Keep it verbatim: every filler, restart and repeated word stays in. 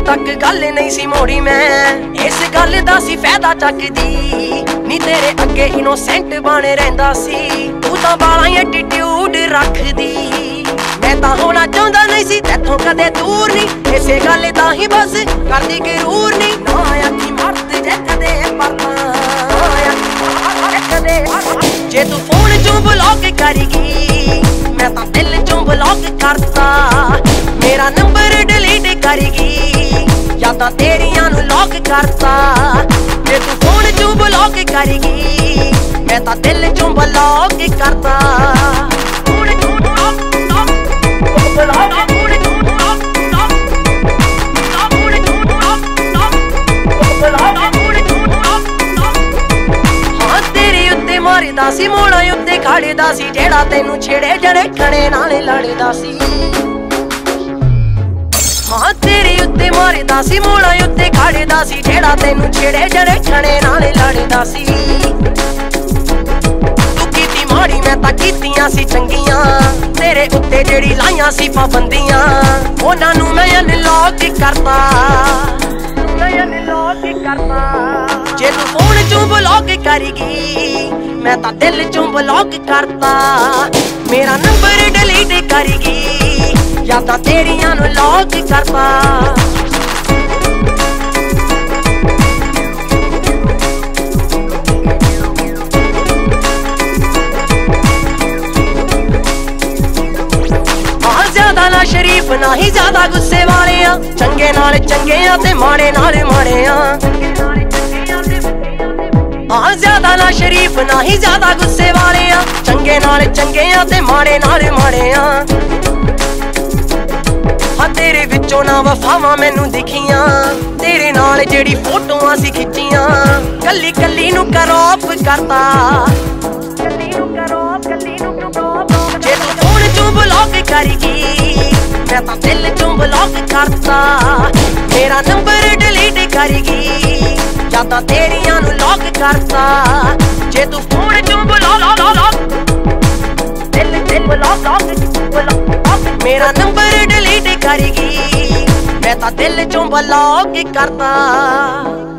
तक गल नहीं सी मोड़ी मैं इस गल दा सी फायदा चकदी नी तेरे अगे इनोसेंट बने रहिंदा सी तू तां बाला एटीट्यूड रखदी मैं तां होना चाहुंदा नहीं सी तैथों कदे दूर नहीं इसे गल दा ही बस करदी गरूर नहीं ना अखी मरद जे कदे परना कदे जे तू फोन चों ब्लॉक करेगी मैं तां दिल चों ब्लॉक करता मेरा नंबर डिलीट करेगी या तां तेरियां नू लॉक करता जे तू फोन चों ब्लॉक करेगी मैं तां दिल चों ब्लॉक करता मारदा सी मोड़ा उत्ते खड़दा सी जेड़ा तेनू छेड़े जड़े खड़े नाल लड़दा सी हाँ तेरे उत्ते मारदा सी मोड़ा उत्ते खड़दा सी जेड़ा तेनू छेड़े जड़े खड़े नाल लड़दा सी तू कीती माड़ी मैं तां कीतियां सी चंगियां तेरे उत्ते जेड़ी लाइयां सी पाबंदियां उन्हां नू मैं अनलॉक करता मैं अनलॉक करता जे तू फोन चों ब्लॉक करेगी मैं तां दिल चों ब्लॉक करता मेरा नंबर डिलीट करेगी या तां तेरियां नू लॉक करता आ ज्यादा ना शरीफ ना ही ज्यादा गुस्से वाले आ चंगे नाल चंगे आ ते माड़े नाल माड़े आ हाँ ज्यादा ना शरीफ ना ही ज्यादा गुस्से वाले आ चंगे नाल चंगे आ ते माड़े नाल माड़े आ हाँ तेरे विचों ना वफावां मैनू दिखियां तेरे नाल जेड़ी फोटोआं सी खिच्चियां कल्ली कल्ली नू क्रॉप करता जे तू फोन चों ब्लॉक करेगी मैं तां दिल चों ब्लॉक करता मेरा नंबर डिलीट करेगी या तां तेरियां नू लॉक करता जे तू फोन चों ब्लॉक दिल दिल ब्लॉक मेरा नंबर डिलीट करेगी मैं तां दिल चों ब्लॉक करता।